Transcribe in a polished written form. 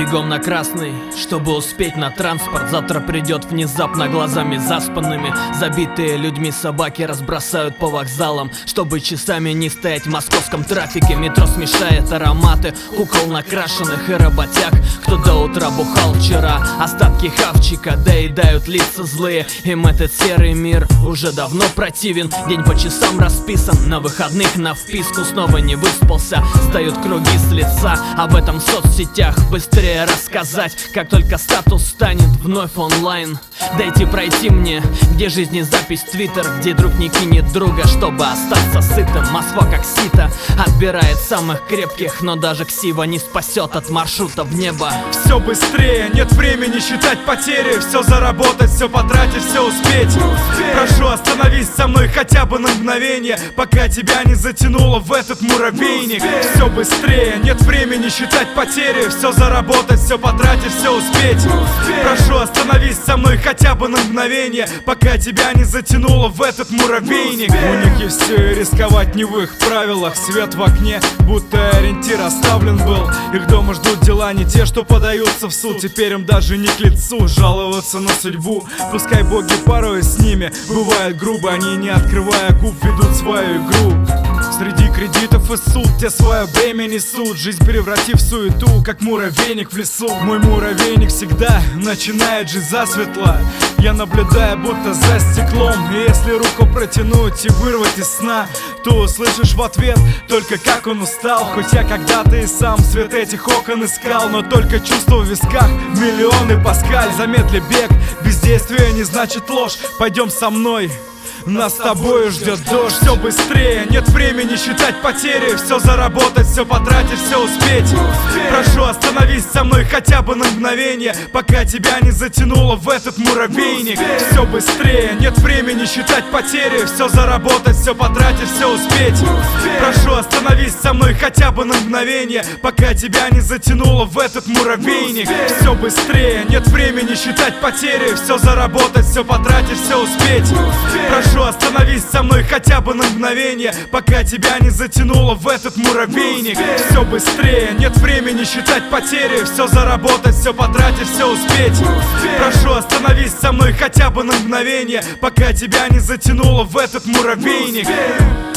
бегом на красный, чтобы успеть на транспорт. Завтра придет внезапно, глазами заспанными. Забитые людьми собаки разбросают по вокзалам, чтобы часами не стоять в московском трафике. Метро смешает ароматы кукол накрашенных и работяг, кто до утра бухал вчера. Остатки хавчика доедают лица злые. Им этот серый мир уже давно противен. День по часам расписан, на выходных на вписку. Снова не выспался, встают круги с лица. Об этом в соцсетях быстрее рассказать, как только статус станет вновь онлайн. Дайте пройти мне, где жизни запись в твиттер, где друг не кинет друга, чтобы остаться сытым. Москва как сито отбирает самых крепких, но даже ксива не спасет от маршрута в небо. Все быстрее, нет времени считать потери. Все заработать, все потратить, все успеть. Прошу, остановись со мной хотя бы на мгновение, пока тебя не затянуло в этот муравейник. Все быстрее, нет времени считать потери. Все заработать, все потратить, все успеть. Прошу, остановись со мной хотя бы на мгновение, пока тебя не затянуло в этот муравейник. У них есть все и рисковать не в их правилах. Свет в окне, будто ориентир оставлен был. Их дома ждут дела не те, что подаются в суд. Теперь им даже не к лицу жаловаться на судьбу. Пускай боги порой с ними бывают грубо, они, не открывая губ, ведут свою игру. Среди кредитов и суд те свое бремя несут, жизнь превратив в суету, как муравейник в лесу. Мой муравейник всегда начинает жить засветло. Я наблюдаю, будто за стеклом. И если руку протянуть и вырвать из сна, то услышишь в ответ только как он устал. Хоть я когда-то и сам свет этих окон искал, но только чувство в висках миллионы паскаль. Замедли бег, бездействие не значит ложь. Пойдем со мной, нас с тобой ждет дождь. Все быстрее, нет времени считать потери. Все заработать, все потратить, все успеть. Прошу, остановись со мной хотя бы на мгновение, пока тебя не затянуло в этот муравейник. Все быстрее, нет времени считать потери. Все заработать, все потратить, все успеть. Прошу, остановись со мной хотя бы на мгновение, пока тебя не затянуло в этот муравейник. Все быстрее, нет времени считать потери. Все заработать, все потратить, все успеть. Прошу, остановись со мной хотя бы на мгновение, пока тебя не затянуло в этот муравейник. Все быстрее, нет времени считать потери. Все заработать, все потратить, все успеть. Прошу, остановись со мной хотя бы на мгновение, пока тебя не затянуло в этот муравейник.